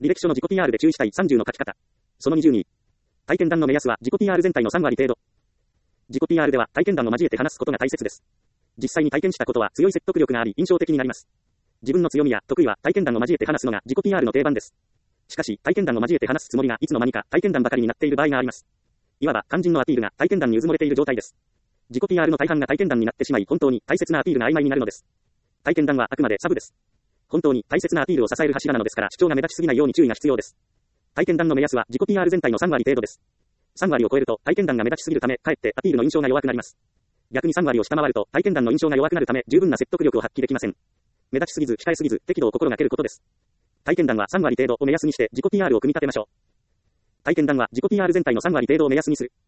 履歴書の自己 PR で注意したい30の書き方。その22。体験談の目安は自己 PR 全体の3割程度。自己 PR では体験談を交えて話すことが大切です。実際に体験したことは強い説得力があり印象的になります。自分の強みや得意は体験談を交えて話すのが自己 PR の定番です。しかし、体験談を交えて話すつもりがいつの間にか体験談ばかりになっている場合があります。いわば肝心のアピールが体験談にうずもれている状態です。自己 PR の大半が体験談になってしまい本当に大切なアピールが曖昧になるのです。体験談はあくまでサブです。本当に大切なアピールを支える柱なのですから主張が目立ちすぎないように注意が必要です。体験談の目安は自己 PR 全体の3割程度です。3割を超えると体験談が目立ちすぎるためかえってアピールの印象が弱くなります。逆に3割を下回ると体験談の印象が弱くなるため十分な説得力を発揮できません。目立ちすぎず控えすぎず適度を心がけることです。体験談は3割程度を目安にして自己 PR を組み立てましょう。体験談は自己 PR 全体の3割程度を目安にする。